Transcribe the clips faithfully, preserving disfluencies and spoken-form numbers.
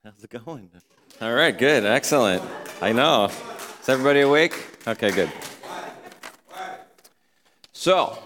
How's it going? All right, good, excellent. I know. Is everybody awake? Okay, good. So,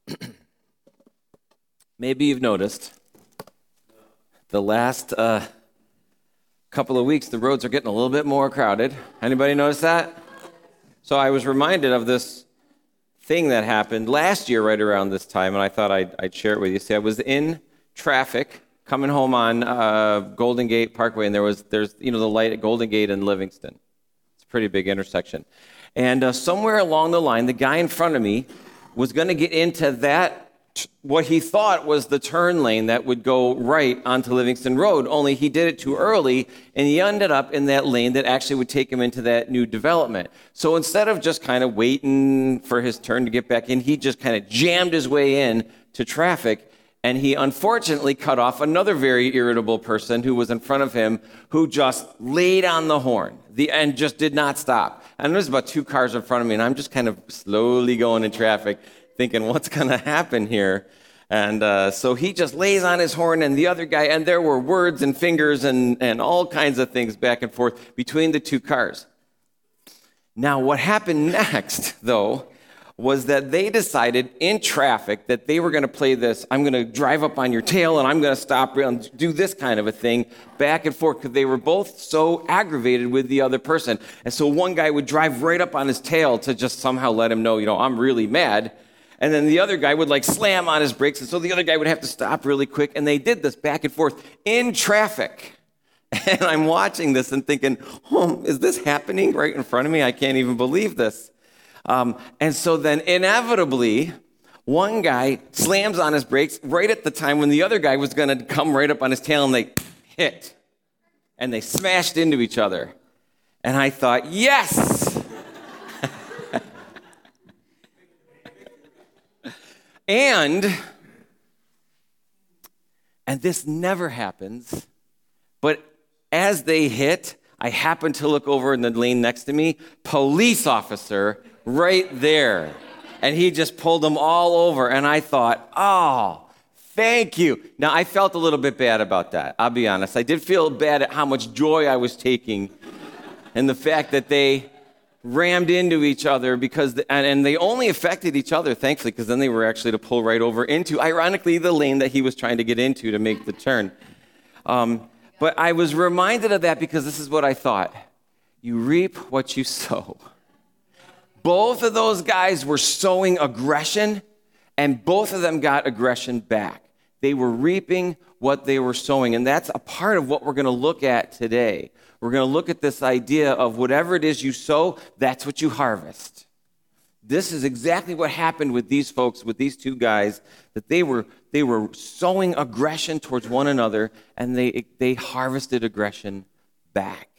maybe you've noticed the last uh, couple of weeks, the roads are getting a little bit more crowded. Anybody notice that? So I was reminded of this thing that happened last year right around this time, and I thought I'd, I'd share it with you. See, I was in traffic coming home on uh, Golden Gate Parkway, and there was there's you know the light at Golden Gate and Livingston. It's a pretty big intersection. And uh, somewhere along the line, the guy in front of me was going to get into that, what he thought was the turn lane that would go right onto Livingston Road, only he did it too early, and he ended up in that lane that actually would take him into that new development. So instead of just kind of waiting for his turn to get back in, he just kind of jammed his way in to traffic, and he unfortunately cut off another very irritable person who was in front of him, who just laid on the horn the, and just did not stop. And there's about two cars in front of me, and I'm just kind of slowly going in traffic, thinking, what's going to happen here? And uh, so he just lays on his horn, and the other guy, and there were words and fingers and, and all kinds of things back and forth between the two cars. Now, what happened next, though, was that they decided in traffic that they were going to play this, I'm going to drive up on your tail, and I'm going to stop and do this kind of a thing back and forth, because they were both so aggravated with the other person. And so one guy would drive right up on his tail to just somehow let him know, you know, I'm really mad. And then the other guy would like slam on his brakes, and so the other guy would have to stop really quick. And they did this back and forth in traffic. And I'm watching this and thinking, oh, is this happening right in front of me? I can't even believe this. Um, and so then inevitably, one guy slams on his brakes right at the time when the other guy was going to come right up on his tail, and they hit. And they smashed into each other. And I thought, yes! and, and this never happens, but as they hit, I happened to look over in the lane next to me, police officer right there. And he just pulled them all over. And I thought, oh, thank you. Now, I felt a little bit bad about that. I'll be honest. I did feel bad at how much joy I was taking and the fact that they rammed into each other because, the, and, and they only affected each other, thankfully, because then they were actually to pull right over into, ironically, the lane that he was trying to get into to make the turn. Um, but I was reminded of that because this is what I thought. You reap what you sow. Both of those guys were sowing aggression, and both of them got aggression back. They were reaping what they were sowing, and that's a part of what we're going to look at today. We're going to look at this idea of whatever it is you sow, that's what you harvest. This is exactly what happened with these folks, with these two guys, that they were they were sowing aggression towards one another, and they they harvested aggression back.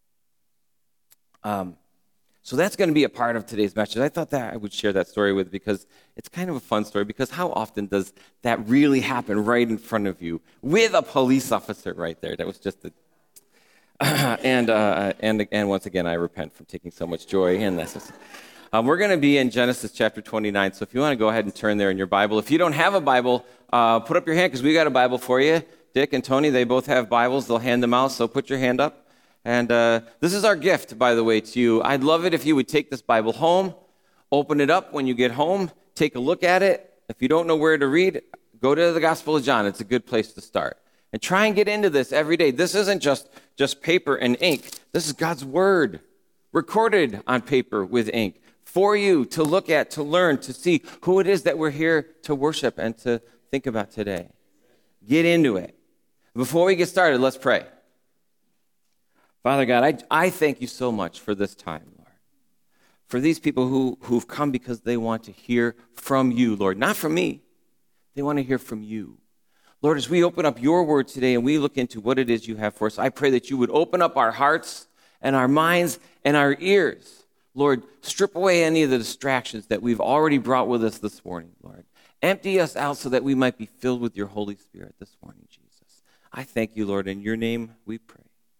Um. So that's going to be a part of today's message. I thought that I would share that story with because it's kind of a fun story, because how often does that really happen right in front of you with a police officer right there? That was just a... and, uh, and, and once again, I repent for taking so much joy in this. Um, we're going to be in Genesis chapter twenty-nine, so if you want to go ahead and turn there in your Bible. If you don't have a Bible, uh, put up your hand, because we got a Bible for you. Dick and Tony, they both have Bibles. They'll hand them out, so put your hand up. And uh, this is our gift, by the way, to you. I'd love it if you would take this Bible home, open it up when you get home, take a look at it. If you don't know where to read, go to the Gospel of John. It's a good place to start. And try and get into this every day. This isn't just, just paper and ink. This is God's Word, recorded on paper with ink, for you to look at, to learn, to see who it is that we're here to worship and to think about today. Get into it. Before we get started, let's pray. Father God, I, I thank you so much for this time, Lord. For these people who, who've come because they want to hear from you, Lord. Not from me. They want to hear from you. Lord, as we open up your word today and we look into what it is you have for us, I pray that you would open up our hearts and our minds and our ears. Lord, strip away any of the distractions that we've already brought with us this morning, Lord. Empty us out so that we might be filled with your Holy Spirit this morning, Jesus. I thank you, Lord. In your name we pray.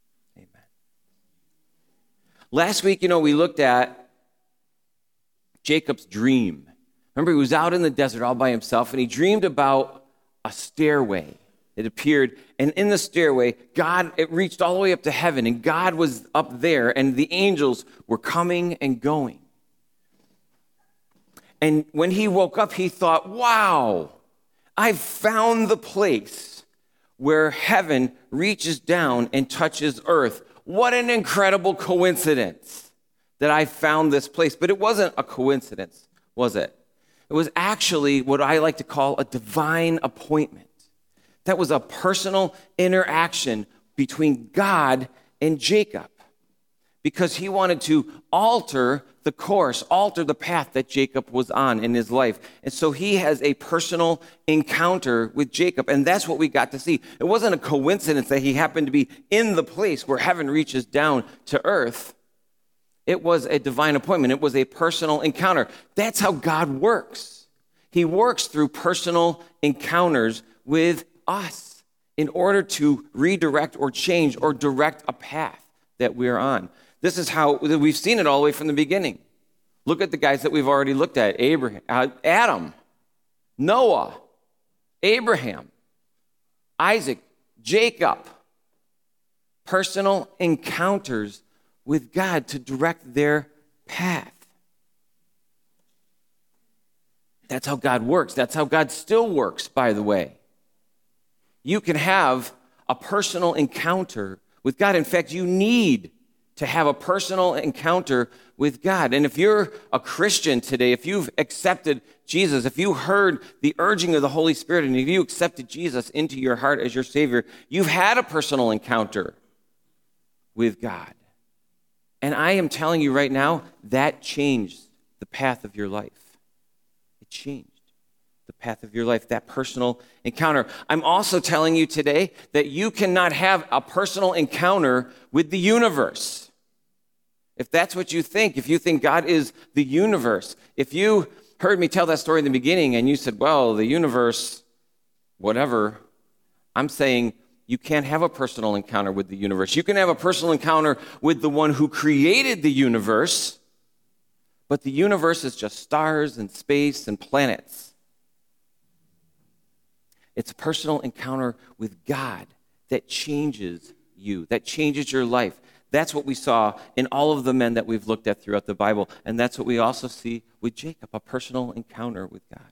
Last week, you know, we looked at Jacob's dream. Remember, he was out in the desert all by himself, and he dreamed about a stairway It appeared, and in the stairway, God, it reached all the way up to heaven, and God was up there, and the angels were coming and going. And when he woke up, he thought, wow, I've found the place where heaven reaches down and touches earth. What an incredible coincidence that I found this place. But it wasn't a coincidence, was it? It was actually what I like to call a divine appointment. That was a personal interaction between God and Jacob, because he wanted to alter the course, alter the path that Jacob was on in his life. And so he has a personal encounter with Jacob, and that's what we got to see. It wasn't a coincidence that he happened to be in the place where heaven reaches down to earth. It was a divine appointment. It was a personal encounter. That's how God works. He works through personal encounters with us in order to redirect or change or direct a path that we're on. This is how we've seen it all the way from the beginning. Look at the guys that we've already looked at. Abraham, uh, Adam, Noah, Abraham, Isaac, Jacob. Personal encounters with God to direct their path. That's how God works. That's how God still works, by the way. You can have a personal encounter with God. In fact, you need to have a personal encounter with God. And if you're a Christian today, if you've accepted Jesus, if you heard the urging of the Holy Spirit, and if you accepted Jesus into your heart as your Savior, you've had a personal encounter with God. And I am telling you right now, that changed the path of your life. It changed the path of your life, that personal encounter. I'm also telling you today that you cannot have a personal encounter with the universe. If that's what you think, if you think God is the universe, if you heard me tell that story in the beginning and you said, well, the universe, whatever, I'm saying you can't have a personal encounter with the universe. You can have a personal encounter with the one who created the universe, but the universe is just stars and space and planets. It's a personal encounter with God that changes you, that changes your life. That's what we saw in all of the men that we've looked at throughout the Bible, and that's what we also see with Jacob, a personal encounter with God.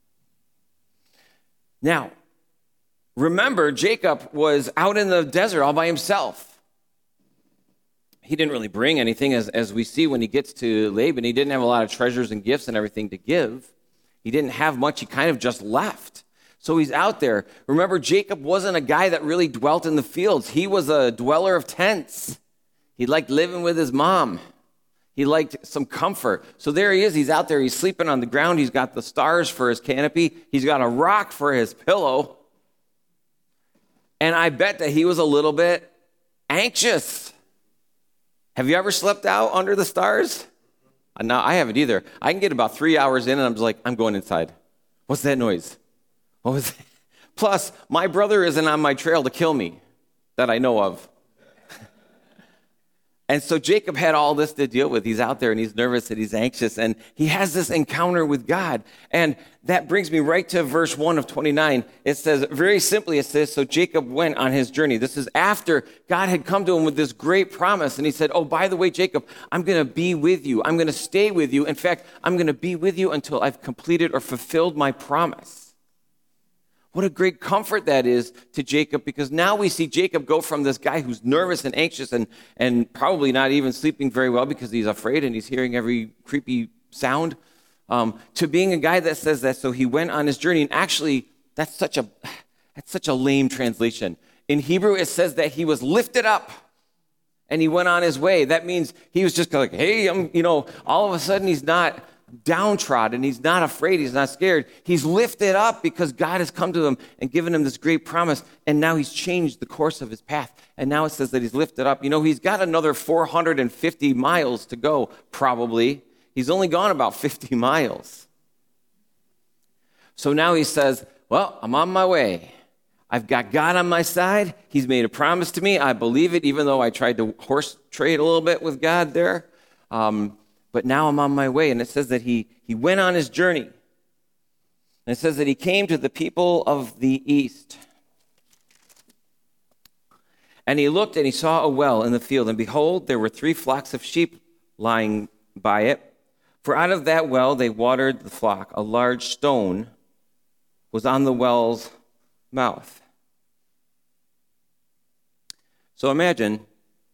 Now, remember, Jacob was out in the desert all by himself. He didn't really bring anything, as, as we see when he gets to Laban. He didn't have a lot of treasures and gifts and everything to give. He didn't have much. He kind of just left. So he's out there. Remember, Jacob wasn't a guy that really dwelt in the fields. He was a dweller of tents. He liked living with his mom. He liked some comfort. So there he is. He's out there. He's sleeping on the ground. He's got the stars for his canopy. He's got a rock for his pillow. And I bet that he was a little bit anxious. Have you ever slept out under the stars? No, I haven't either. I can get about three hours in and I'm just like, I'm going inside. What's that noise? What was that? Plus, my brother isn't on my trail to kill me that I know of. And so Jacob had all this to deal with. He's out there and he's nervous and he's anxious and he has this encounter with God. And that brings me right to verse one of twenty-nine. It says, very simply, it says, so Jacob went on his journey. This is after God had come to him with this great promise. And he said, oh, by the way, Jacob, I'm going to be with you. I'm going to stay with you. In fact, I'm going to be with you until I've completed or fulfilled my promise. What a great comfort that is to Jacob, because now we see Jacob go from this guy who's nervous and anxious and, and probably not even sleeping very well because he's afraid and he's hearing every creepy sound, um, to being a guy that says that. So he went on his journey. And actually, that's such a that's such a lame translation. In Hebrew, it says that he was lifted up and he went on his way. That means he was just like, hey, I'm, you know, all of a sudden he's not downtrodden. He's not afraid. He's not scared. He's lifted up because God has come to him and given him this great promise. And now he's changed the course of his path. And now it says that he's lifted up. You know, he's got another four hundred fifty miles to go, probably. He's only gone about fifty miles. So now he says, well, I'm on my way. I've got God on my side. He's made a promise to me. I believe it, even though I tried to horse trade a little bit with God there. Um, But now I'm on my way. And it says that he, he went on his journey. And it says that he came to the people of the east. And he looked and he saw a well in the field, and behold, there were three flocks of sheep lying by it. For out of that well they watered the flock. A large stone was on the well's mouth. So imagine,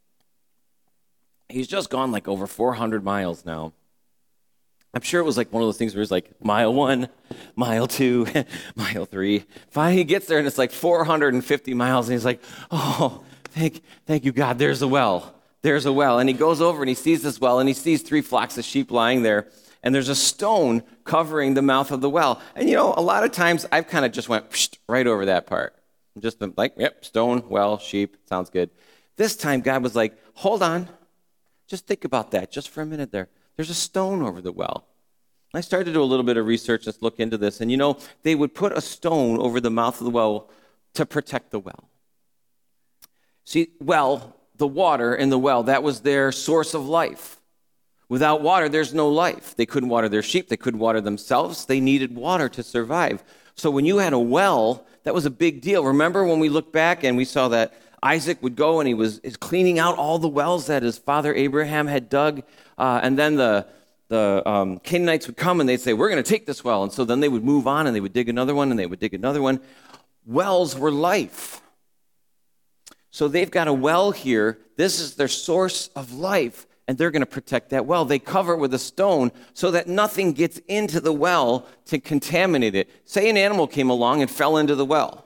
he's just gone like over four hundred miles now. I'm sure it was like one of those things where it's like mile one, mile two, mile three. Finally he gets there and it's like four hundred fifty miles, and he's like, oh, thank, thank you, God, there's a well. There's a well. And he goes over and he sees this well, and he sees three flocks of sheep lying there, and there's a stone covering the mouth of the well. And you know, a lot of times I've kind of just went psh, right over that part. I'm just been like, yep, stone, well, sheep, sounds good. This time God was like, hold on, just think about that just for a minute there. There's a stone over the well. I started to do a little bit of research, let's look into this. And you know, they would put a stone over the mouth of the well to protect the well. See, well, the water in the well, that was their source of life. Without water, there's no life. They couldn't water their sheep. They couldn't water themselves. They needed water to survive. So when you had a well, that was a big deal. Remember when we look back and we saw that Isaac would go and he was cleaning out all the wells that his father Abraham had dug. Uh, and then the, the um, Canaanites would come and they'd say, we're going to take this well. And so then they would move on and they would dig another one and they would dig another one. Wells were life. So they've got a well here. This is their source of life, and they're going to protect that well. They cover it with a stone so that nothing gets into the well to contaminate it. Say an animal came along and fell into the well.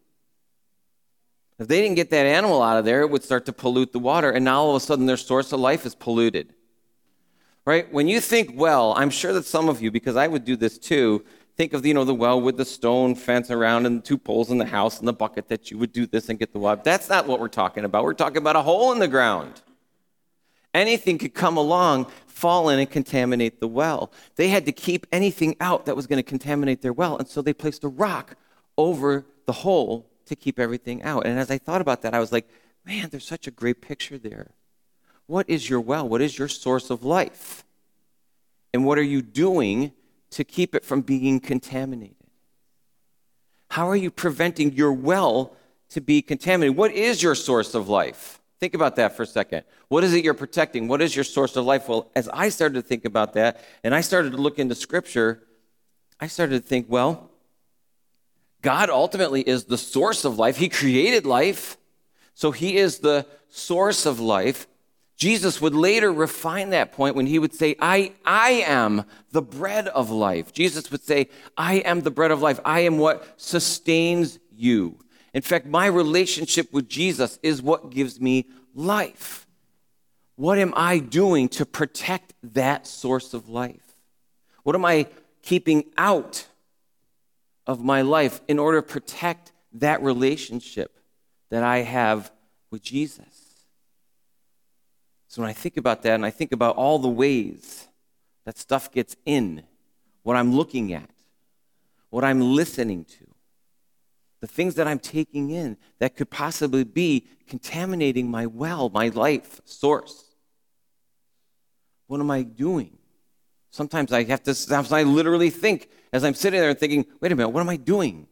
If they didn't get that animal out of there, it would start to pollute the water, and now all of a sudden their source of life is polluted. Right? When you think well, I'm sure that some of you, because I would do this too, think of, you know, the well with the stone fence around and the two poles in the house and the bucket that you would do this and get the water. That's not what we're talking about. We're talking about a hole in the ground. Anything could come along, fall in, and contaminate the well. They had to keep anything out that was going to contaminate their well, and so they placed a rock over the hole to keep everything out. And as I thought about that, I was like, man, there's such a great picture there. What is your well? What is your source of life? And what are you doing to keep it from being contaminated? How are you preventing your well to be contaminated? What is your source of life? Think about that for a second. What is it you're protecting? What is your source of life? Well, as I started to think about that, and I started to look into Scripture, I started to think, well, God ultimately is the source of life. He created life, so he is the source of life. Jesus would later refine that point when he would say, I, I am the bread of life. Jesus would say, I am the bread of life. I am what sustains you. In fact, my relationship with Jesus is what gives me life. What am I doing to protect that source of life? What am I keeping out of my life in order to protect that relationship that I have with Jesus? So when I think about that, and I think about all the ways that stuff gets in, what I'm looking at, what I'm listening to, the things that I'm taking in that could possibly be contaminating my well, my life source. What am I doing? Sometimes I have to, sometimes I literally think as I'm sitting there and thinking, wait a minute, what am I doing?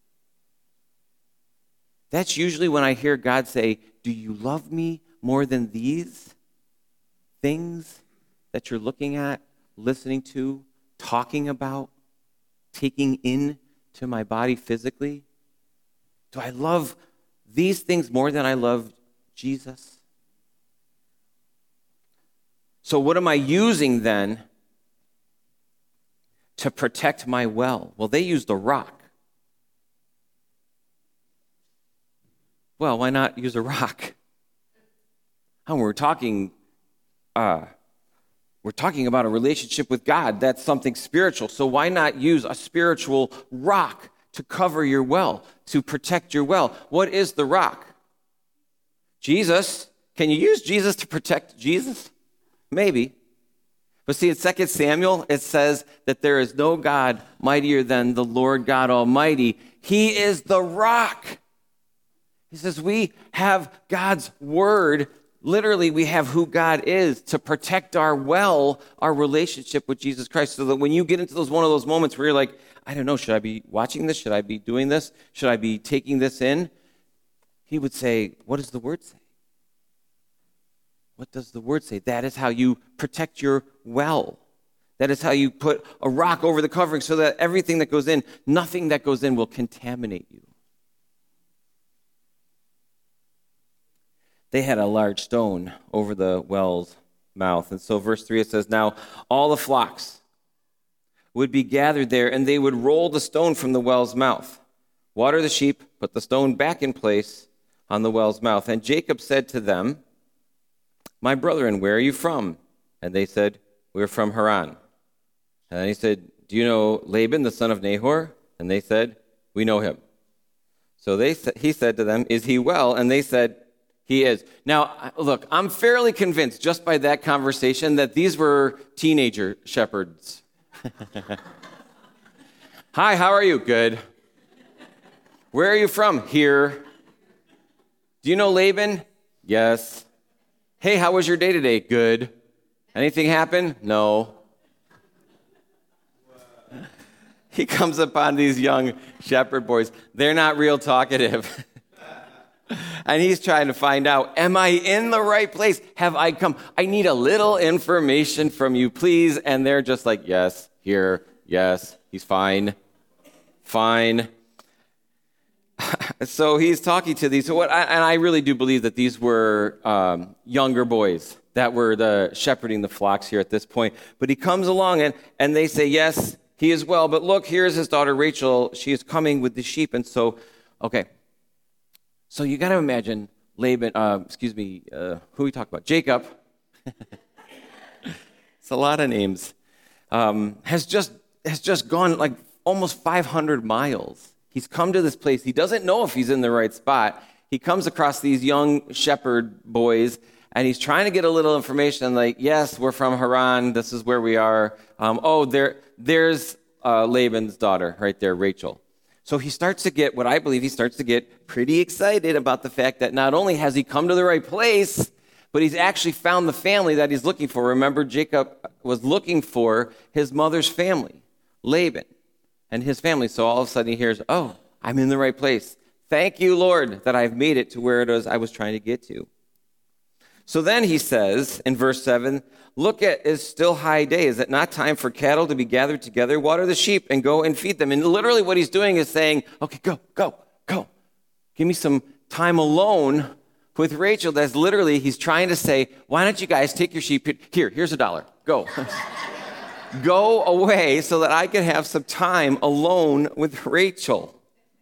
That's usually when I hear God say, do you love me more than these things that you're looking at, listening to, talking about, taking in to my body physically? Do I love these things more than I love Jesus? So what am I using then to protect my well? Well, they used a rock. Well, why not use a rock? Oh, we're talking, uh, we're talking about a relationship with God. That's something spiritual. So why not use a spiritual rock to cover your well, to protect your well? What is the rock? Jesus. Can you use Jesus to protect Jesus? Maybe. But see, in Second Samuel, it says that there is no God mightier than the Lord God Almighty. He is the rock. He says we have God's word. Literally, we have who God is to protect our well, our relationship with Jesus Christ. So that when you get into those one of those moments where you're like, I don't know, should I be watching this? Should I be doing this? Should I be taking this in? he would say, what does the word say? What does the word say? That is how you protect your well. That is how you put a rock over the covering so that everything that goes in, nothing that goes in will contaminate you. They had a large stone over the well's mouth. And so verse three, it says, now all the flocks would be gathered there, and they would roll the stone from the well's mouth, water the sheep, put the stone back in place on the well's mouth. And Jacob said to them, my brethren, where are you from? And they said, we're from Haran. And then he said, do you know Laban, the son of Nahor? And they said, we know him. So they he said to them, is he well? And they said, he is. Now, look, I'm fairly convinced just by that conversation that these were teenager shepherds. Hi, how are you? Good. Where are you from? Here. Do you know Laban? Yes. Hey, how was your day today? Good. Anything happen? No. He comes upon these young shepherd boys. They're not real talkative. And he's trying to find out, am I in the right place? Have I come? I need a little information from you, please. And they're just like, yes, here, yes, he's fine, fine. So he's talking to these, so what, and I really do believe that these were um, younger boys that were the shepherding the flocks here at this point. But he comes along, and, and they say, yes, he is well. But look, here's his daughter Rachel. She is coming with the sheep. And so, okay. So you got to imagine Laban, uh, excuse me, uh, who we talk about? Jacob. It's a lot of names. Um, has just has just gone like almost five hundred miles. He's come to this place. He doesn't know if he's in the right spot. He comes across these young shepherd boys, and he's trying to get a little information. Like, yes, we're from Haran. This is where we are. Um, oh, there, there's uh, Laban's daughter right there, Rachel. So he starts to get, what I believe, he starts to get pretty excited about the fact that not only has he come to the right place, but he's actually found the family that he's looking for. Remember, Jacob was looking for his mother's family, Laban, and his family. So all of a sudden he hears, oh, I'm in the right place. Thank you, Lord, that I've made it to where it was I was trying to get to. So then he says in verse seven, look, it is still high day. Is it not time for cattle to be gathered together? Water the sheep and go and feed them. And literally what he's doing is saying, okay, go, go, go. Give me some time alone with Rachel. That's literally, he's trying to say, why don't you guys take your sheep? Here, here's a dollar. Go. Go away so that I can have some time alone with Rachel.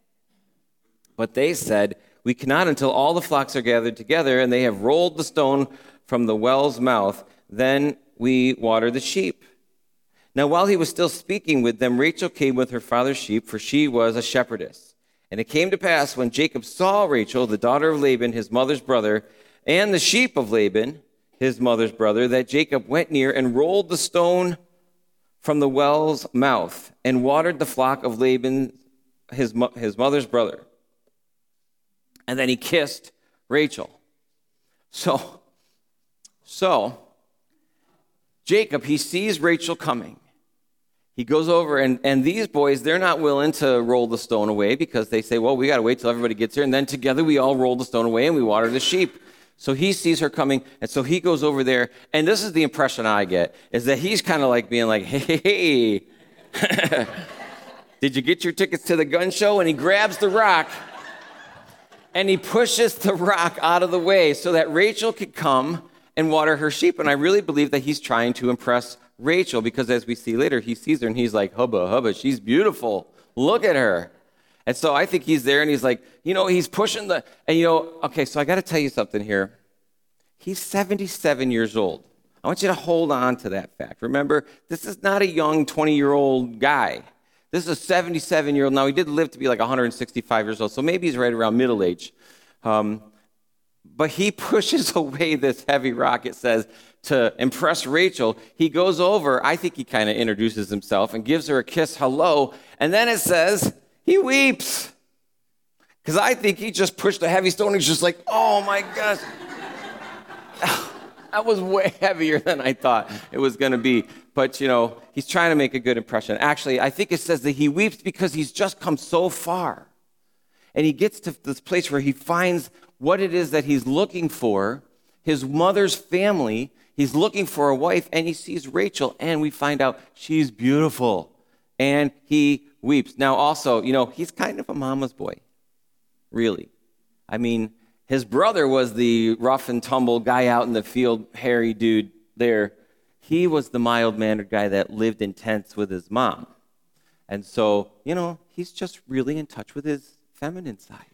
But they said, we cannot until all the flocks are gathered together and they have rolled the stone from the well's mouth. Then we water the sheep. Now, while he was still speaking with them, Rachel came with her father's sheep, for she was a shepherdess. And it came to pass when Jacob saw Rachel, the daughter of Laban, his mother's brother, and the sheep of Laban, his mother's brother, that Jacob went near and rolled the stone from the well's mouth and watered the flock of Laban, his, his mother's brother. And then he kissed Rachel. So, so, Jacob, he sees Rachel coming. He goes over, and, and these boys, they're not willing to roll the stone away because they say, well, we got to wait till everybody gets here, and then together we all roll the stone away and we water the sheep. So he sees her coming, and so he goes over there, and this is the impression I get, is that he's kind of like being like, hey, hey, did you get your tickets to the gun show? And he grabs the rock, and he pushes the rock out of the way so that Rachel could come and water her sheep. And I really believe that he's trying to impress Rachel because as we see later, he sees her and he's like, hubba, hubba, she's beautiful. Look at her. And so I think he's there and he's like, you know, he's pushing the, and you know, okay, so I got to tell you something here. He's seventy-seven years old. I want you to hold on to that fact. Remember, this is not a young twenty-year-old guy. This is a seventy-seven-year-old. Now, he did live to be like one hundred sixty-five years old, so maybe he's right around middle age. Um, but he pushes away this heavy rock, it says, to impress Rachel. He goes over, I think he kind of introduces himself and gives her a kiss, hello, and then it says he weeps. Because I think he just pushed a heavy stone. He's just like, oh, my gosh. That was way heavier than I thought it was going to be. But, you know, he's trying to make a good impression. Actually, I think it says that he weeps because he's just come so far. and he gets to this place where he finds what it is that he's looking for, his mother's family. He's looking for a wife, and he sees Rachel, and we find out she's beautiful, and he weeps. Now, also, you know, he's kind of a mama's boy, really. I mean, his brother was the rough and tumble guy out in the field, hairy dude there. He was the mild-mannered guy that lived in tents with his mom. And so, you know, he's just really in touch with his feminine side.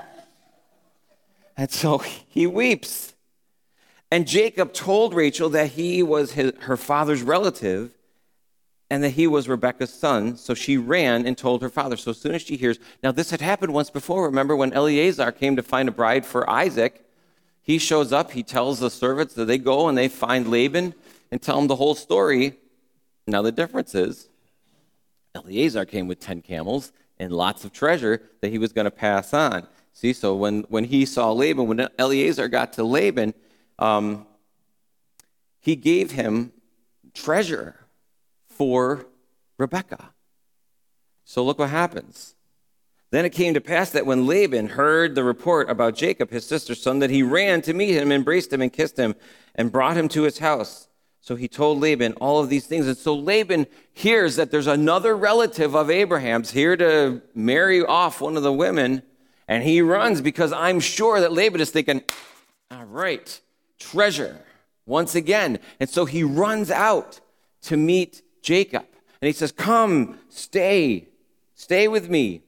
And so he weeps. And Jacob told Rachel that he was his, her father's relative and that he was Rebekah's son. So she ran and told her father. So as soon as she hears, now this had happened once before. Remember when Eleazar came to find a bride for Isaac? He shows up, he tells the servants that they go and they find Laban and tell him the whole story. Now the difference is Eleazar came with ten camels and lots of treasure that he was going to pass on. See, so when, when he saw Laban, when Eleazar got to Laban, um, he gave him treasure for Rebekah. So look what happens. Then it came to pass that when Laban heard the report about Jacob, his sister's son, that he ran to meet him, embraced him, and kissed him, and brought him to his house. So he told Laban all of these things. And so Laban hears that there's another relative of Abraham's here to marry off one of the women, and he runs because I'm sure that Laban is thinking, all right, treasure once again. And so he runs out to meet Jacob. And he says, come, stay, stay with me.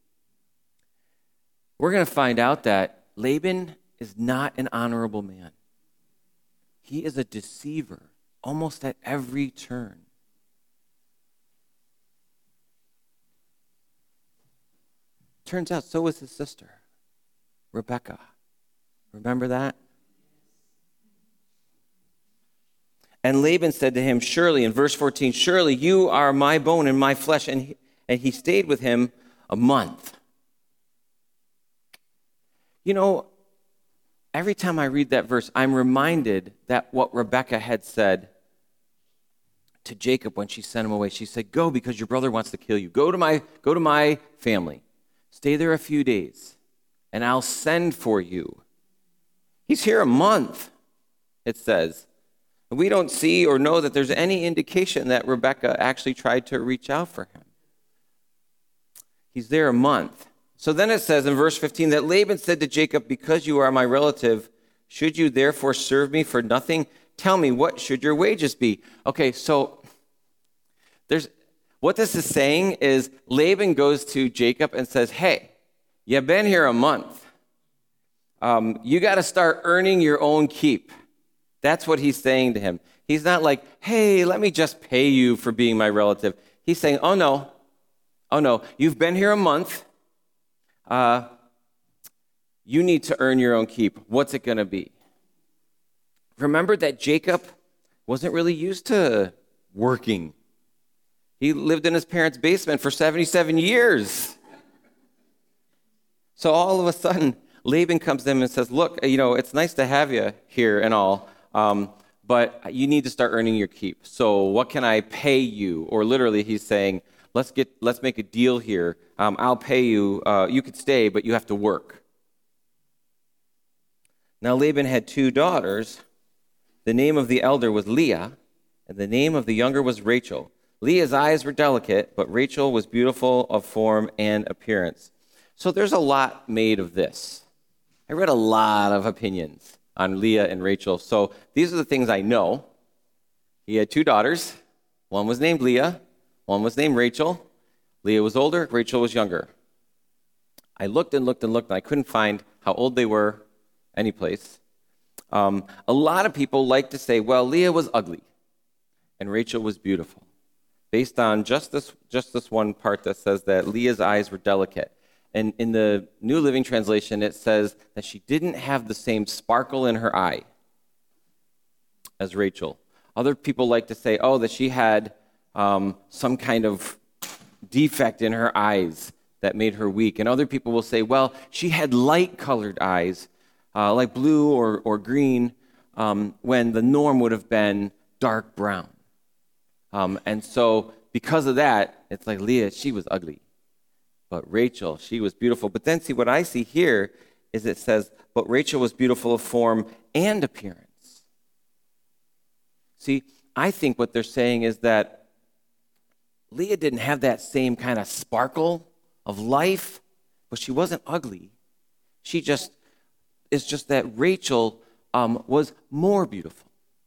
We're going to find out that Laban is not an honorable man. He is a deceiver almost at every turn. Turns out so was his sister, Rebekah. Remember that? And Laban said to him, surely, in verse fourteen, surely you are my bone and my flesh. And he, and he stayed with him a month. You know, every time I read that verse, I'm reminded that what Rebekah had said to Jacob when she sent him away. She said, go because your brother wants to kill you. Go to my, go to my family. Stay there a few days, and I'll send for you. He's here a month, it says. We don't see or know that there's any indication that Rebekah actually tried to reach out for him. He's there a month. So then it says in verse fifteen that Laban said to Jacob, because you are my relative, should you therefore serve me for nothing? Tell me, what should your wages be? Okay, so there's what this is saying is Laban goes to Jacob and says, hey, you've been here a month. Um, you got to start earning your own keep. That's what he's saying to him. He's not like, hey, let me just pay you for being my relative. He's saying, oh, no. Oh, no. You've been here a month. Uh, you need to earn your own keep. What's it going to be? Remember that Jacob wasn't really used to working. He lived in his parents' basement for seventy-seven years. So all of a sudden, Laban comes to him and says, look, you know, it's nice to have you here and all, Um, but you need to start earning your keep. So what can I pay you? Or literally he's saying, let's get, let's make a deal here. Um, I'll pay you. Uh, you could stay, but you have to work. Now Laban had two daughters. The name of the elder was Leah, and the name of the younger was Rachel. Leah's eyes were delicate, but Rachel was beautiful of form and appearance. So there's a lot made of this. I read a lot of opinions on Leah and Rachel. So these are the things I know. He had two daughters. One was named Leah. One was named Rachel. Leah was older. Rachel was younger. I looked and looked and looked, and I couldn't find how old they were anyplace. Um, a lot of people like to say, well, Leah was ugly, and Rachel was beautiful, based on just this, just this one part that says that Leah's eyes were delicate. And in the New Living Translation, it says that she didn't have the same sparkle in her eye as Rachel. Other people like to say, oh, that she had um, some kind of defect in her eyes that made her weak. And other people will say, well, she had light-colored eyes, uh, like blue or, or green, um, when the norm would have been dark brown. Um, and so because of that, it's like Leah, she was ugly. but Rachel, she was beautiful. But then see, what I see here is it says, but Rachel was beautiful of form and appearance. See, I think what they're saying is that Leah didn't have that same kind of sparkle of life, but she wasn't ugly. She just, it's just that Rachel um, was more beautiful.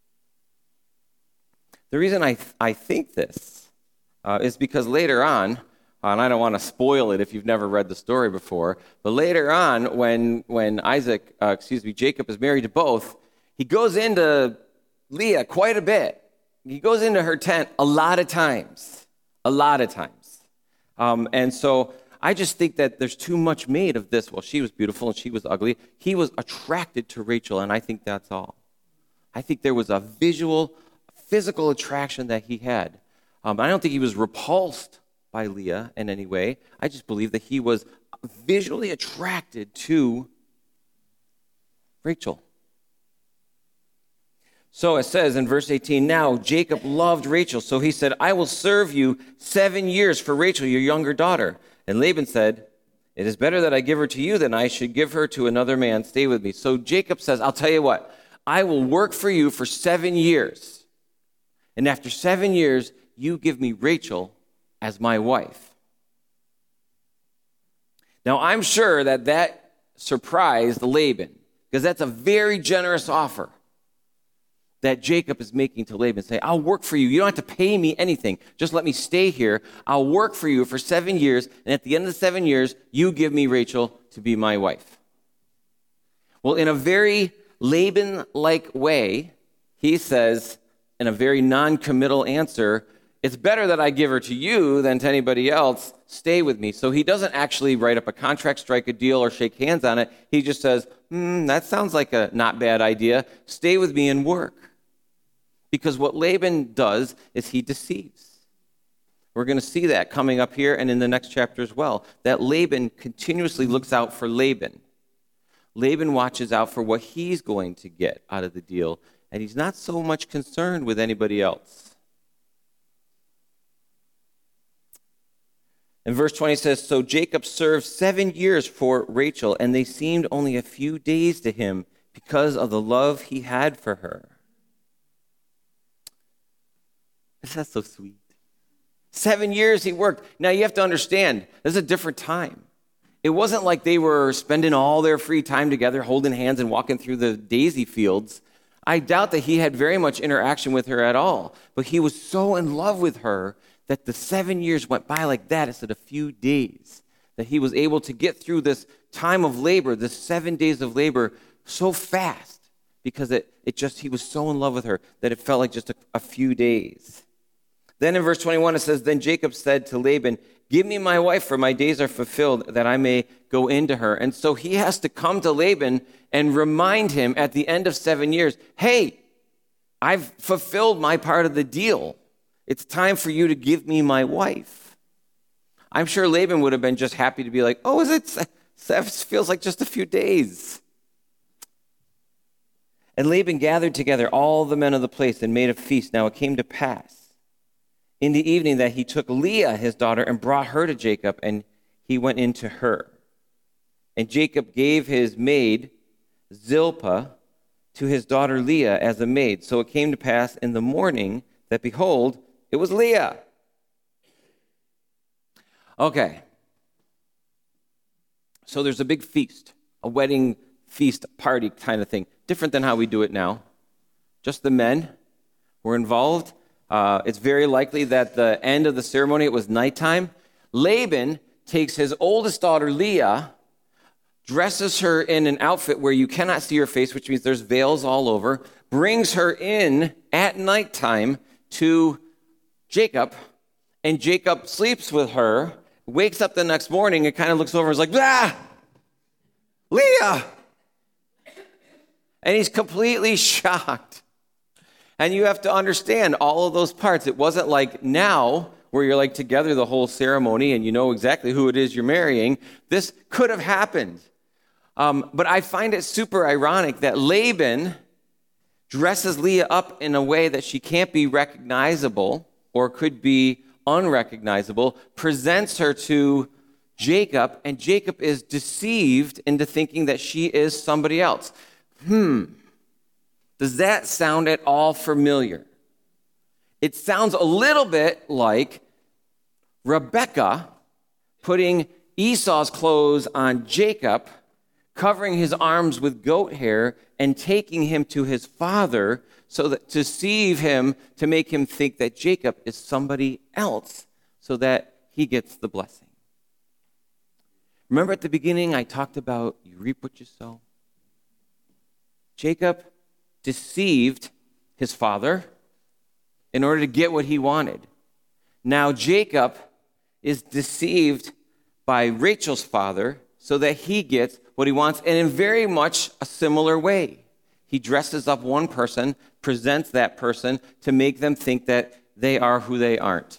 The reason I, th- I think this uh, is because later on, uh, and I don't want to spoil it if you've never read the story before, but later on when, when Isaac, uh, excuse me, Jacob is married to both, he goes into Leah quite a bit. He goes into her tent a lot of times, a lot of times. Um, and so I just think that there's too much made of this. Well, she was beautiful and she was ugly. He was attracted to Rachel, and I think that's all. I think there was a visual, physical attraction that he had. Um, I don't think he was repulsed by Leah in any way. I just believe that he was visually attracted to Rachel. So it says in verse eighteen, now Jacob loved Rachel, so he said, I will serve you seven years for Rachel, your younger daughter. And Laban said, it is better that I give her to you than I should give her to another man. Stay with me. So Jacob says, I'll tell you what, I will work for you for seven years. And after seven years, you give me Rachel as my wife. Now, I'm sure that that surprised Laban, because that's a very generous offer that Jacob is making to Laban. Say, I'll work for you. You don't have to pay me anything. Just let me stay here. I'll work for you for seven years, and at the end of the seven years, you give me Rachel to be my wife. Well, in a very Laban-like way, he says, in a very non-committal answer, it's better that I give her to you than to anybody else. Stay with me. So he doesn't actually write up a contract, strike a deal, or shake hands on it. He just says, hmm, that sounds like a not bad idea. Stay with me and work. Because what Laban does is he deceives. We're going to see that coming up here and in the next chapter as well, that Laban continuously looks out for Laban. Laban watches out for what he's going to get out of the deal, and he's not so much concerned with anybody else. And verse twenty says, so Jacob served seven years for Rachel, and they seemed only a few days to him because of the love he had for her. That's so sweet. Seven years he worked. Now you have to understand, this is a different time. It wasn't like they were spending all their free time together, holding hands and walking through the daisy fields. I doubt that he had very much interaction with her at all. But he was so in love with her that the seven years went by like that instead of a few days. That he was able to get through this time of labor, this seven days of labor, so fast. Because it, it just, he was so in love with her that it felt like just a, a few days. Then in verse twenty-one it says, then Jacob said to Laban, give me my wife, for my days are fulfilled, that I may go into her. And so he has to come to Laban and remind him at the end of seven years, hey, I've fulfilled my part of the deal. It's time for you to give me my wife. I'm sure Laban would have been just happy to be like, oh, is it? That feels like just a few days. And Laban gathered together all the men of the place and made a feast. Now it came to pass in the evening that he took Leah, his daughter, and brought her to Jacob, and he went into her. And Jacob gave his maid, Zilpah, to his daughter Leah as a maid. So it came to pass in the morning that, behold, it was Leah. Okay. So there's a big feast, a wedding feast party kind of thing, different than how we do it now. Just the men were involved. Uh, it's very likely that the end of the ceremony, it was nighttime. Laban takes his oldest daughter, Leah, dresses her in an outfit where you cannot see her face, which means there's veils all over, brings her in at nighttime to Jacob, and Jacob sleeps with her, wakes up the next morning and kind of looks over and is like, ah, Leah! And he's completely shocked. And you have to understand all of those parts. It wasn't like now where you're like together the whole ceremony and you know exactly who it is you're marrying. This could have happened. Um, but I find it super ironic that Laban dresses Leah up in a way that she can't be recognizable or could be unrecognizable, presents her to Jacob, and Jacob is deceived into thinking that she is somebody else. Hmm. Does that sound at all familiar? It sounds a little bit like Rebekah putting Esau's clothes on Jacob, covering his arms with goat hair, and taking him to his father so that to deceive him, to make him think that Jacob is somebody else so that he gets the blessing. Remember at the beginning I talked about you reap what you sow? Jacob deceived his father in order to get what he wanted. Now Jacob is deceived by Rachel's father so that he gets what he wants, and in very much a similar way. He dresses up one person, presents that person to make them think that they are who they aren't.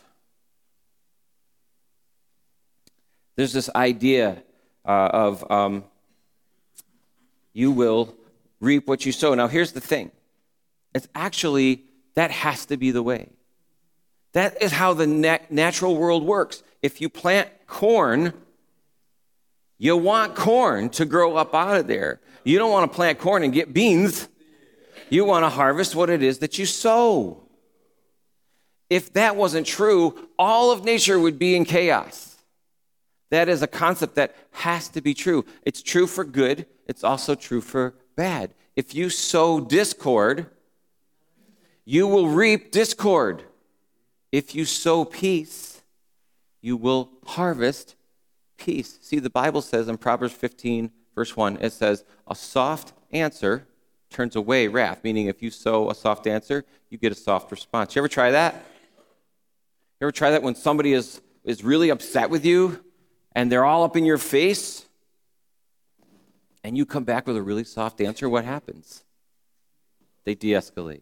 There's this idea uh, of um, you will reap what you sow. Now, here's the thing. It's actually, that has to be the way. That is how the nat- natural world works. If you plant corn, you want corn to grow up out of there. You don't want to plant corn and get beans. You want to harvest what it is that you sow. If that wasn't true, all of nature would be in chaos. That is a concept that has to be true. It's true for good. It's also true for bad. If you sow discord, you will reap discord. If you sow peace, you will harvest peace. See, the Bible says in Proverbs fifteen, verse one, it says, a soft answer turns away wrath, meaning if you sow a soft answer, you get a soft response. You ever try that? You ever try that when somebody is, is really upset with you and they're all up in your face and you come back with a really soft answer? What happens? They de-escalate.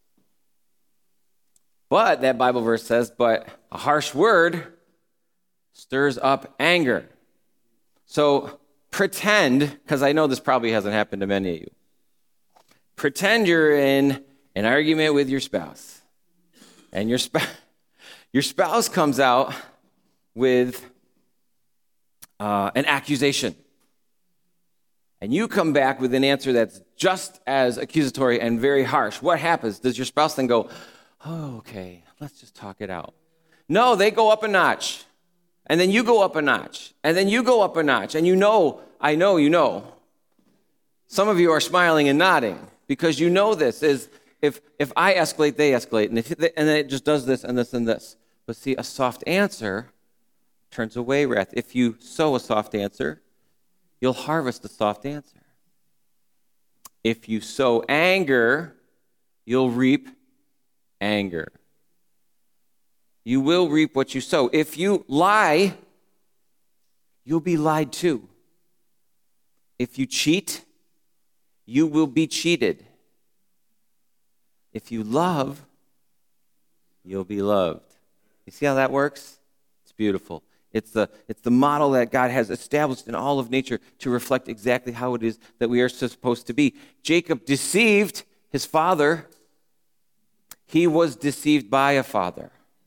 But that Bible verse says, but a harsh word stirs up anger. So pretend, because I know this probably hasn't happened to many of you, pretend you're in an argument with your spouse, and your, sp- your spouse comes out with uh, an accusation, and you come back with an answer that's just as accusatory and very harsh. What happens? Does your spouse then go, oh, okay, let's just talk it out? No, they go up a notch. And then you go up a notch. And then you go up a notch. And you know, I know you know. Some of you are smiling and nodding because you know this is if if I escalate, they escalate. And, if they, and then it just does this and this and this. But see, a soft answer turns away wrath. If you sow a soft answer, you'll harvest a soft answer. If you sow anger, you'll reap anger. You will reap what you sow. If you lie, you'll be lied to. If you cheat, you will be cheated. If you love, you'll be loved. You see how that works? It's beautiful. It's the, it's the model that God has established in all of nature to reflect exactly how it is that we are supposed to be. Jacob deceived his father. He was deceived by a father.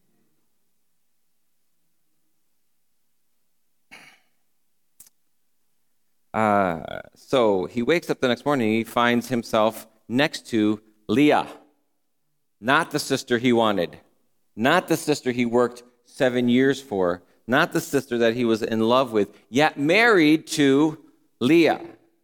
Uh, so he wakes up the next morning, he finds himself next to Leah, not the sister he wanted, not the sister he worked seven years for, not the sister that he was in love with, yet married to Leah.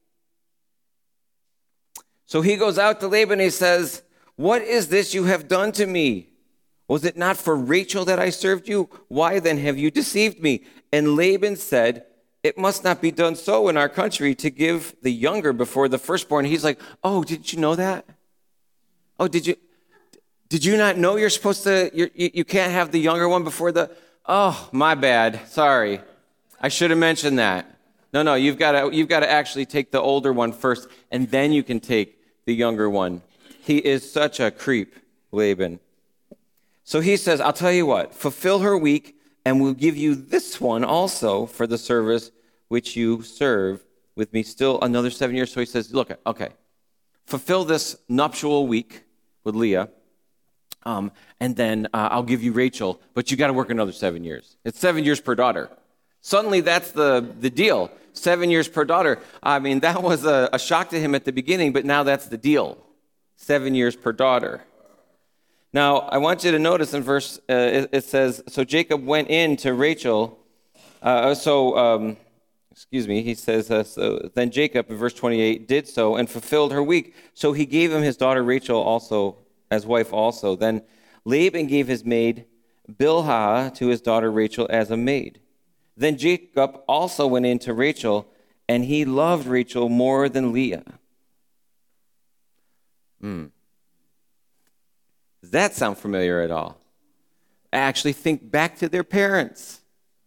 So he goes out to Laban and he says, what is this you have done to me? Was it not for Rachel that I served you? Why then have you deceived me? And Laban said, it must not be done so in our country to give the younger before the firstborn. He's like, oh, did you know that? Oh, did you did you not know you're supposed to, you're, you you can't have the younger one before the, oh, my bad, sorry. I should have mentioned that. No, no, you've got to you've got to actually take the older one first, and then you can take the younger one. He is such a creep, Laban. So he says, I'll tell you what, fulfill her week, and we'll give you this one also for the service which you serve with me still another seven years. So he says, look, okay, fulfill this nuptial week with Leah, um, and then uh, I'll give you Rachel, but you got to work another seven years. It's seven years per daughter. Suddenly, that's the, the deal. Seven years per daughter. I mean, that was a, a shock to him at the beginning, but now that's the deal. Seven years per daughter. Now, I want you to notice in verse, uh, it, it says, so Jacob went in to Rachel. Uh, so, um, excuse me, he says, uh, so then Jacob, in verse twenty-eight, did so and fulfilled her week. So he gave him his daughter Rachel also, as wife also. Then Laban gave his maid Bilhah to his daughter Rachel as a maid. Then Jacob also went in to Rachel, and he loved Rachel more than Leah. Hmm. Does that sound familiar at all? Actually, think back to their parents.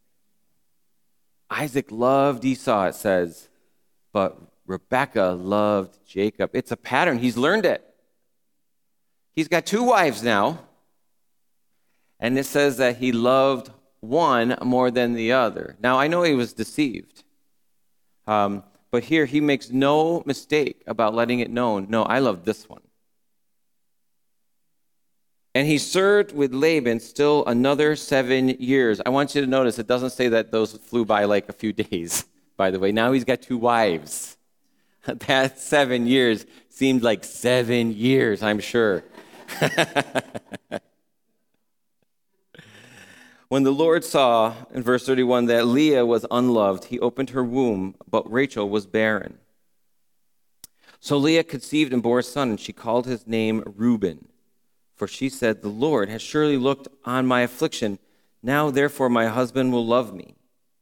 Isaac loved Esau, it says, but Rebekah loved Jacob. It's a pattern. He's learned it. He's got two wives now, and it says that he loved one more than the other. Now, I know he was deceived, um, but here he makes no mistake about letting it known, no, I love this one. And he served with Laban still another seven years. I want you to notice it doesn't say that those flew by like a few days, by the way. Now he's got two wives. That seven years seemed like seven years, I'm sure. When the Lord saw, in verse thirty-one, that Leah was unloved, he opened her womb, but Rachel was barren. So Leah conceived and bore a son, and she called his name Reuben. For she said, the Lord has surely looked on my affliction. Now, therefore, my husband will love me.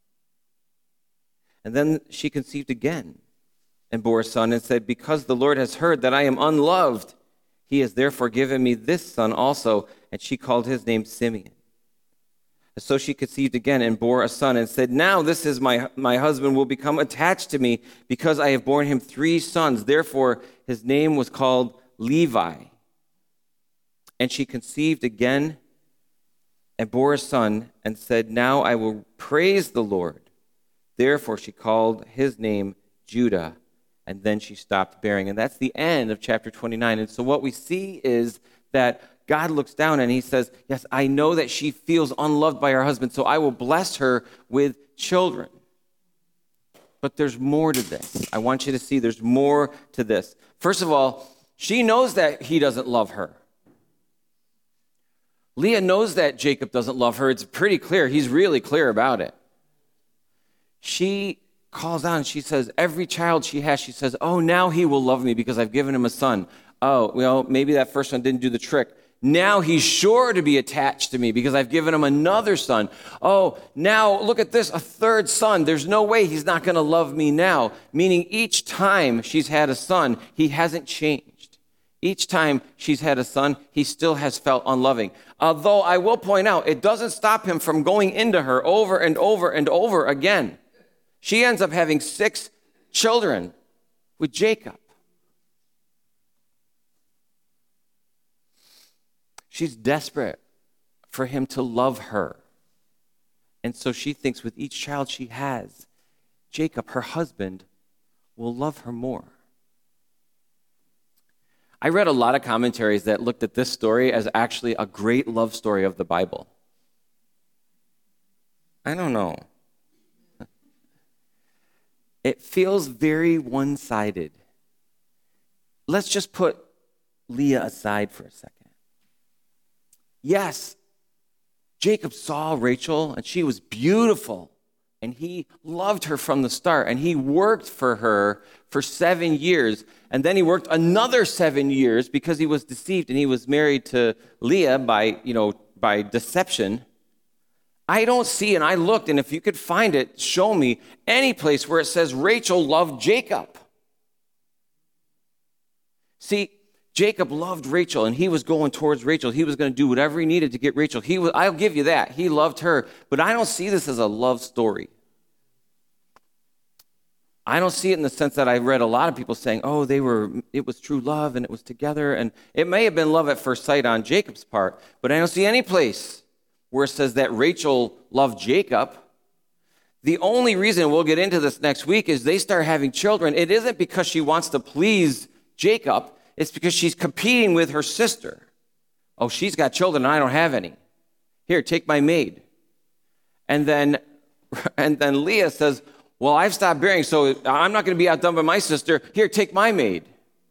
And then she conceived again and bore a son and said, because the Lord has heard that I am unloved, he has therefore given me this son also. And she called his name Simeon. And so she conceived again and bore a son and said, now this is my, my husband will become attached to me because I have borne him three sons. Therefore, his name was called Levi. And she conceived again and bore a son and said, now I will praise the Lord. Therefore she called his name Judah. And then she stopped bearing. And that's the end of chapter twenty-nine. And so what we see is that God looks down and he says, yes, I know that she feels unloved by her husband, so I will bless her with children. But there's more to this. I want you to see there's more to this. First of all, she knows that he doesn't love her. Leah knows that Jacob doesn't love her. It's pretty clear. He's really clear about it. She calls out and she says, every child she has, she says, oh, now he will love me because I've given him a son. Oh, well, maybe that first one didn't do the trick. Now he's sure to be attached to me because I've given him another son. Oh, now look at this, a third son. There's no way he's not going to love me now. Meaning each time she's had a son, he hasn't changed. Each time she's had a son, he still has felt unloving. Although I will point out, it doesn't stop him from going into her over and over and over again. She ends up having six children with Jacob. She's desperate for him to love her. And so she thinks with each child she has, Jacob, her husband, will love her more. I read a lot of commentaries that looked at this story as actually a great love story of the Bible. I don't know. It feels very one-sided. Let's just put Leah aside for a second. Yes, Jacob saw Rachel, and she was beautiful, and he loved her from the start, and he worked for her for seven years, and then he worked another seven years because he was deceived, and he was married to Leah by, you know, by deception. I don't see, and I looked, and if you could find it, show me any place where it says Rachel loved Jacob. See, Jacob loved Rachel, and he was going towards Rachel. He was going to do whatever he needed to get Rachel. He was, I'll give you that. He loved her. But I don't see this as a love story. I don't see it in the sense that I read a lot of people saying, oh, they were, it was true love, and it was together. And it may have been love at first sight on Jacob's part, but I don't see any place where it says that Rachel loved Jacob. The only reason, we'll get into this next week, is they start having children. It isn't because she wants to please Jacob. It's because she's competing with her sister. Oh, she's got children and I don't have any. Here, take my maid. And then And then Leah says, well, I've stopped bearing, so I'm not going to be outdone by my sister. Here, take my maid.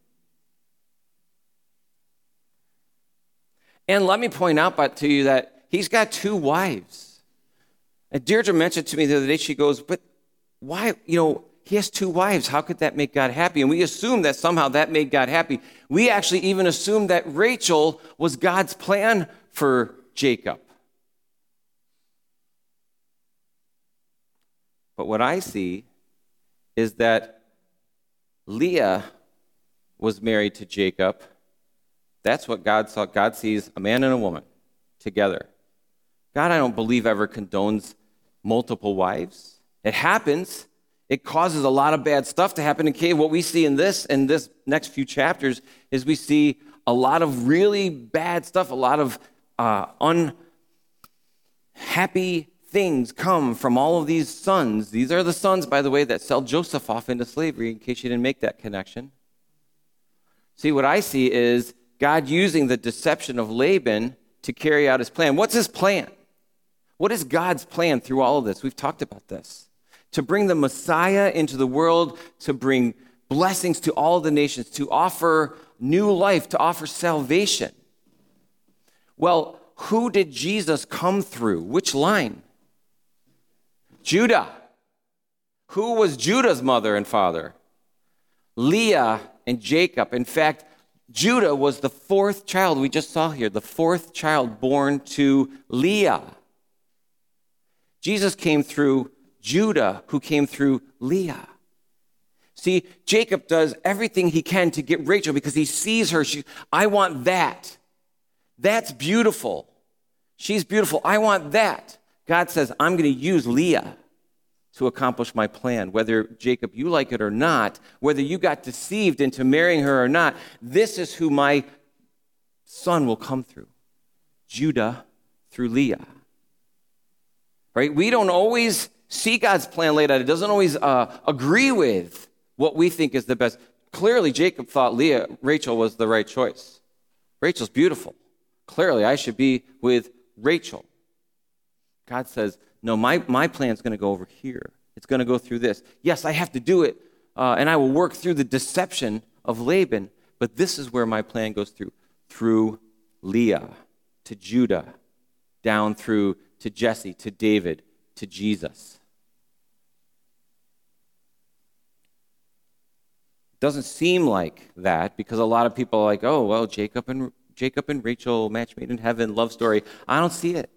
And let me point out to you that he's got two wives. And Deirdre mentioned to me the other day, she goes, but why, you know, he has two wives. How could that make God happy? And we assume that somehow that made God happy. We actually even assumed that Rachel was God's plan for Jacob. But what I see is that Leah was married to Jacob. That's what God saw. God sees a man and a woman together. God, I don't believe, ever condones multiple wives. It happens. It causes a lot of bad stuff to happen in Cave. What we see in this, in this next few chapters, is we see a lot of really bad stuff, a lot of uh, unhappy things come from all of these sons. These are the sons, by the way, that sell Joseph off into slavery, in case you didn't make that connection. See, what I see is God using the deception of Laban to carry out his plan. What's his plan? What is God's plan through all of this? We've talked about this. To bring the Messiah into the world, to bring blessings to all the nations, to offer new life, to offer salvation. Well, who did Jesus come through? Which line? Judah. Who was Judah's mother and father? Leah and Jacob. In fact, Judah was the fourth child we just saw here, the fourth child born to Leah. Jesus came through Judah, who came through Leah. See, Jacob does everything he can to get Rachel because he sees her. She, I want that. That's beautiful. She's beautiful. I want that. God says, I'm going to use Leah to accomplish my plan. Whether, Jacob, you like it or not, whether you got deceived into marrying her or not, this is who my son will come through. Judah through Leah. Right? We don't always see God's plan laid out. It doesn't always uh, agree with what we think is the best. Clearly, Jacob thought Leah, Rachel was the right choice. Rachel's beautiful. Clearly, I should be with Rachel. God says, no, my, my plan's going to go over here. It's going to go through this. Yes, I have to do it, uh, and I will work through the deception of Laban, but this is where my plan goes through, through Leah, to Judah, down through to Jesse, to David, to Jesus. It doesn't seem like that because a lot of people are like, oh, well, Jacob and Jacob and Rachel, match made in heaven, love story. I don't see it.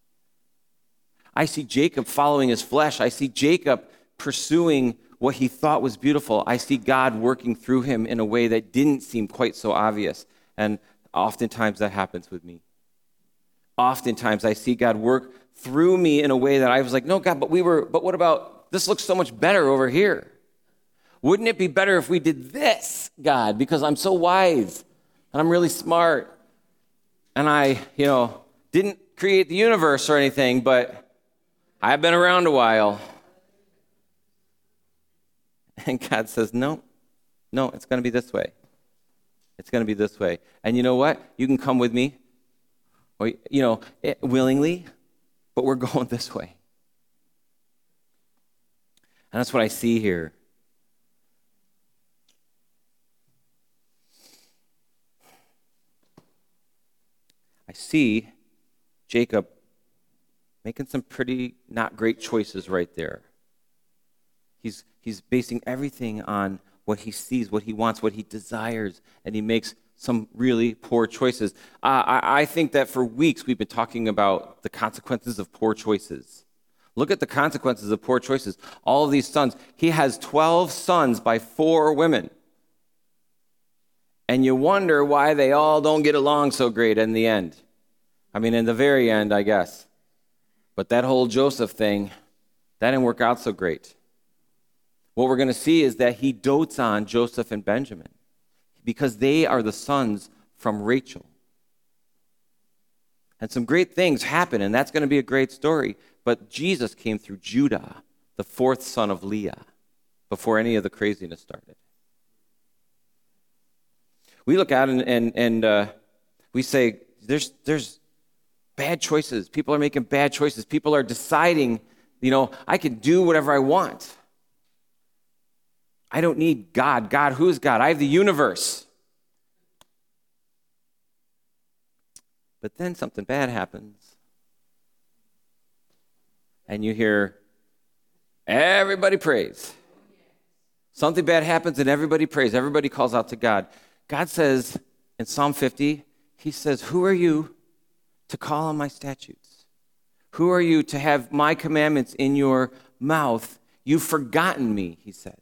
I see Jacob following his flesh. I see Jacob pursuing what he thought was beautiful. I see God working through him in a way that didn't seem quite so obvious. And oftentimes that happens with me. Oftentimes I see God work through me in a way that I was like, no, God, but we were, but what about, this looks so much better over here. Wouldn't it be better if we did this, God, because I'm so wise and I'm really smart and I, you know, didn't create the universe or anything, but I've been around a while. And God says, no, no, it's going to be this way. It's going to be this way. And you know what? You can come with me, or, you know, willingly, but we're going this way. And that's what I see here. I see Jacob making some pretty not great choices right there. He's, he's basing everything on what he sees, what he wants, what he desires, and he makes some really poor choices. Uh, I, I think that for weeks we've been talking about the consequences of poor choices. Look at the consequences of poor choices. All of these sons. He has twelve sons by four women. And you wonder why they all don't get along so great in the end. I mean, in the very end, I guess. But that whole Joseph thing, that didn't work out so great. What we're going to see is that he dotes on Joseph and Benjamin because they are the sons from Rachel. And some great things happen, and that's going to be a great story. But Jesus came through Judah, the fourth son of Leah, before any of the craziness started. We look out and, and, and uh, we say, there's, there's bad choices. People are making bad choices. People are deciding You know, I can do whatever I want. I don't need God. God, who is God? I have the universe. But then something bad happens. And you hear, everybody prays. Something bad happens and everybody prays. Everybody calls out to God. God says in Psalm fifty, he says, who are you to call on my statutes? Who are you to have my commandments in your mouth? You've forgotten me, he says.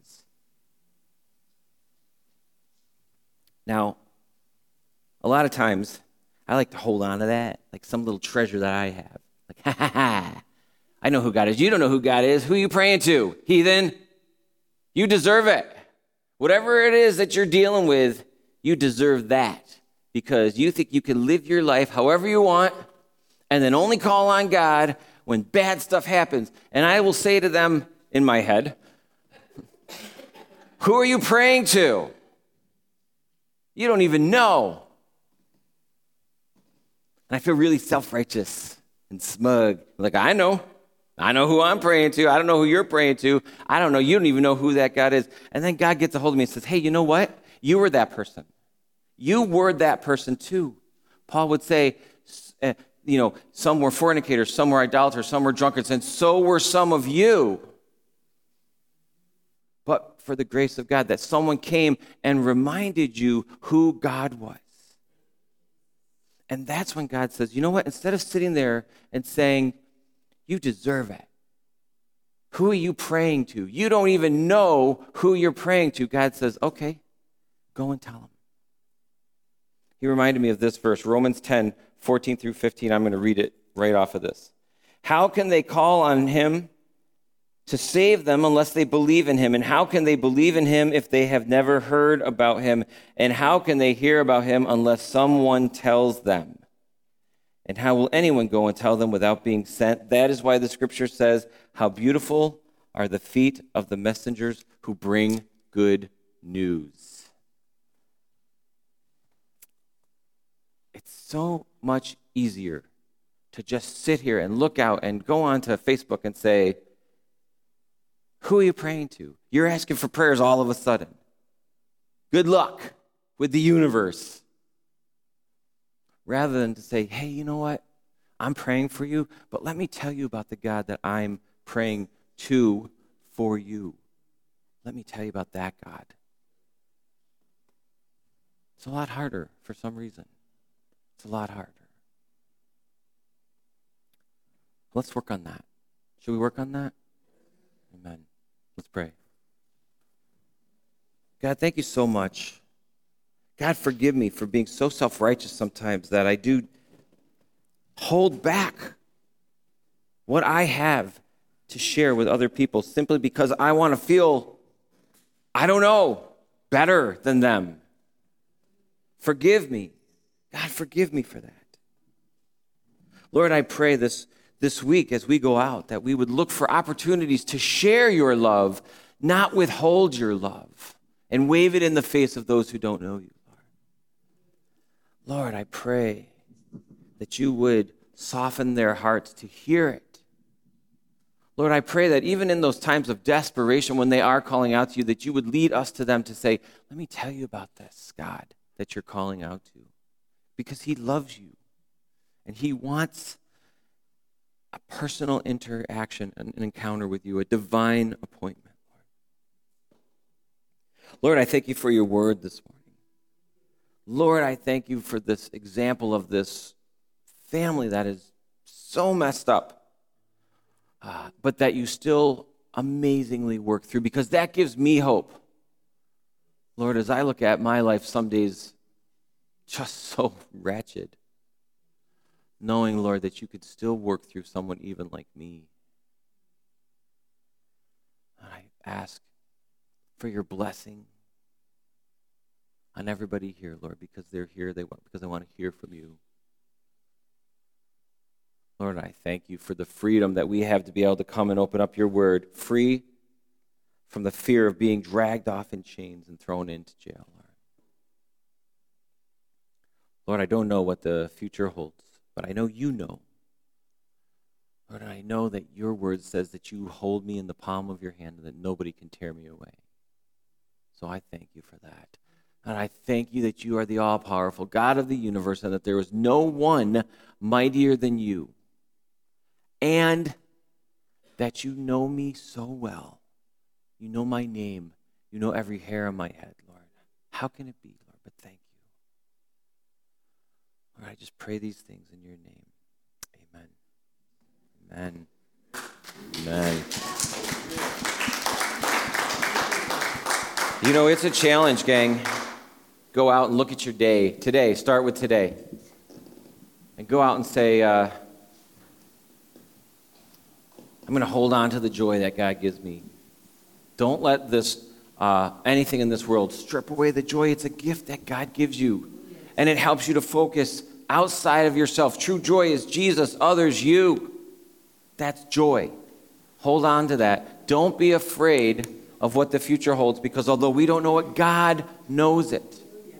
Now, a lot of times, I like to hold on to that, like some little treasure that I have. Like, ha, ha, ha. I know who God is. You don't know who God is. Who are you praying to, heathen? You deserve it. Whatever it is that you're dealing with, you deserve that because you think you can live your life however you want and then only call on God when bad stuff happens. And I will say to them in my head, who are you praying to? You don't even know. And I feel really self-righteous and smug. Like, I know. I know who I'm praying to. I don't know who you're praying to. I don't know. You don't even know who that God is. And then God gets a hold of me and says, hey, you know what? You were that person. You were that person too. Paul would say, uh, you know, some were fornicators, some were idolaters, some were drunkards, and so were some of you. But for the grace of God, that someone came and reminded you who God was. And that's when God says, you know what? Instead of sitting there and saying, you deserve it. Who are you praying to? You don't even know who you're praying to. God says, okay, go and tell him. He reminded me of this verse, Romans ten, fourteen through fifteen. I'm going to read it right off of this. How can they call on him to save them unless they believe in him? And how can they believe in him if they have never heard about him? And how can they hear about him unless someone tells them? And how will anyone go and tell them without being sent? That is why the scripture says, how beautiful are the feet of the messengers who bring good news. It's so much easier to just sit here and look out and go onto Facebook and say, who are you praying to? You're asking for prayers all of a sudden. Good luck with the universe. Rather than to say, hey, you know what? I'm praying for you, but let me tell you about the God that I'm praying to for you. Let me tell you about that God. It's a lot harder for some reason. It's a lot harder. Let's work on that. Should we work on that? Amen. Let's pray. God, thank you so much. God, forgive me for being so self-righteous sometimes that I do hold back what I have to share with other people simply because I want to feel, I don't know, better than them. Forgive me. God, forgive me for that. Lord, I pray this, this week as we go out that we would look for opportunities to share your love, not withhold your love, and wave it in the face of those who don't know you. Lord, I pray that you would soften their hearts to hear it. Lord, I pray that even in those times of desperation when they are calling out to you, that you would lead us to them to say, let me tell you about this God that you're calling out to. Because he loves you. And he wants a personal interaction, an encounter with you, a divine appointment. Lord, I thank you for your word this morning. Lord, I thank you for this example of this family that is so messed up, uh, but that you still amazingly work through, because that gives me hope. Lord, as I look at my life, some days just so wretched, knowing, Lord, that you could still work through someone even like me. And I ask for your blessing on everybody here, Lord, because they're here, they want, because they want to hear from you. Lord, I thank you for the freedom that we have to be able to come and open up your word, free from the fear of being dragged off in chains and thrown into jail, Lord. Lord, I don't know what the future holds, but I know you know. Lord, I know that your word says that you hold me in the palm of your hand and that nobody can tear me away. So I thank you for that. And I thank you that you are the all-powerful God of the universe and that there is no one mightier than you. And that you know me so well. You know my name. You know every hair on my head, Lord. How can it be, Lord? But thank you. Lord, I just pray these things in your name. Amen. Amen. Amen. You know, it's a challenge, gang. Go out and look at your day. Today, start with today. And go out and say, uh, I'm going to hold on to the joy that God gives me. Don't let this, uh, anything in this world strip away the joy. It's a gift that God gives you. And it helps you to focus outside of yourself. True joy is Jesus, others, you. That's joy. Hold on to that. Don't be afraid of what the future holds, because although we don't know it, God knows it.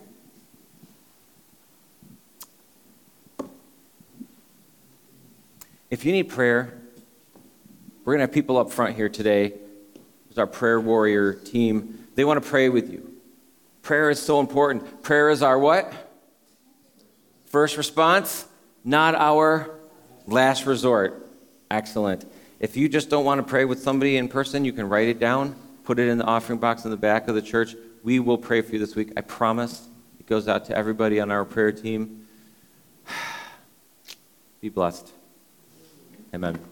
If you need prayer, we're going to have people up front here today. There's our prayer warrior team. They want to pray with you. Prayer is so important. Prayer is our what? First response, not our last resort. Excellent. If you just don't want to pray with somebody in person, you can write it down, put it in the offering box in the back of the church. We will pray for you this week. I promise. It goes out to everybody on our prayer team. Be blessed. Amen.